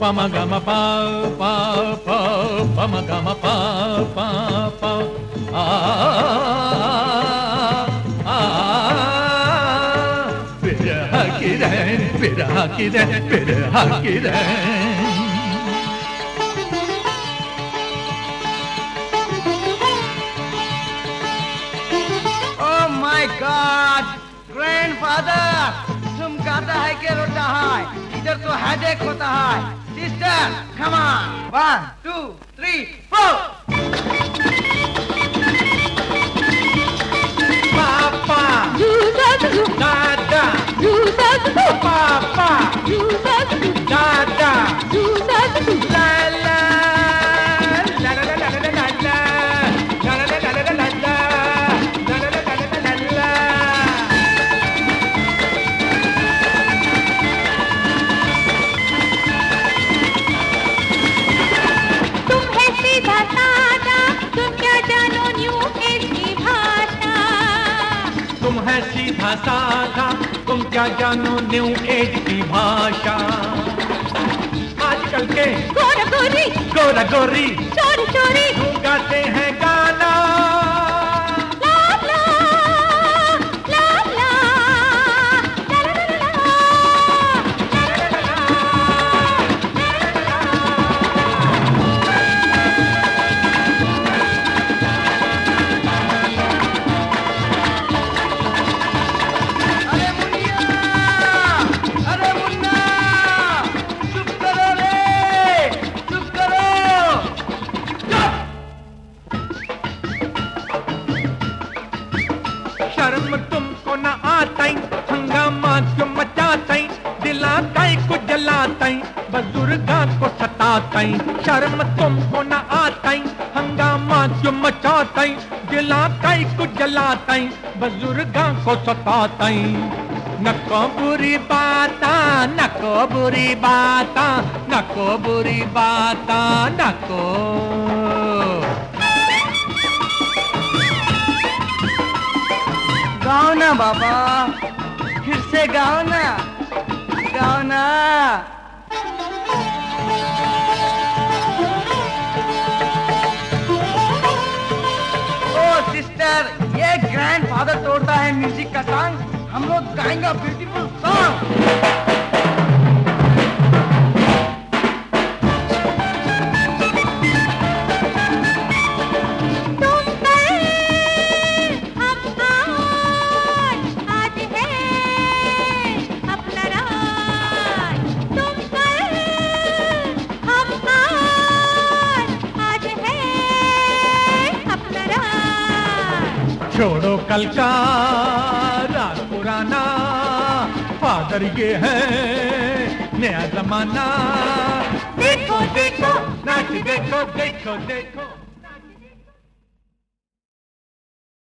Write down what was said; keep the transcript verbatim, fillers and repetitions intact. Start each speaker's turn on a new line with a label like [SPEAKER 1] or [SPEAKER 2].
[SPEAKER 1] ma ga ma pa pa pa pa ma ga ma pa pa pa a a birah ki rain birah ki rain birah ki rain.
[SPEAKER 2] Oh my God, grandfather, तुम गाता है कि रोता है? इधर तो headache होता है. Sister, come on. One, two, three, four.
[SPEAKER 1] Papa, Dada, Papa, Dada, la la, la la la la la la la, la la la la la la la, la la la la la la la.
[SPEAKER 3] तुम है सीधा साधा, तुम क्या जानो new age की भाषा.
[SPEAKER 1] तुम है सीधा साधा, तुम क्या जानो न्यू एज की भाषा. आजकल के
[SPEAKER 3] गोरा गोरी,
[SPEAKER 1] गोरा गोरी
[SPEAKER 3] चोरी चोरी,
[SPEAKER 1] यूं गाते हैं गाना.
[SPEAKER 3] ला ला ला ला, ला ला ला ला, ला ला ला ला.
[SPEAKER 2] अरे मुन्ना, अरे मुन्ना, चुप करो रे, चुप करो.
[SPEAKER 1] शर्म तुमको न आताई, हंगामा क्यों मचाताई, दिलाताई को जलाताई, बुजुर्गा को सताताई. शर्म तुमको न आताई, हंगामा क्यों मचाताई, दिलाताई को जलाताई, बुजुर्गा को सताताई. नको बुरी बाता, नको बुरी बाता, नको बुरी बाता, नको.
[SPEAKER 2] गाओ ना बाबा, फिर से गाओ ना, गाओ ना. ओ सिस्टर, ये ग्रैंडफादर तोड़ता है म्यूजिक का सॉन्ग. हम लोग गाएंगे ब्यूटीफुल सॉन्ग.
[SPEAKER 3] तुम कल, हम आज, आज है अपना राज. तुम कल, हम आज, आज है अपना राज.
[SPEAKER 1] छोड़ो कल का राज पुराना, फादर ये है नया जमाना. देखो देखो नाच देखो देखो देखो.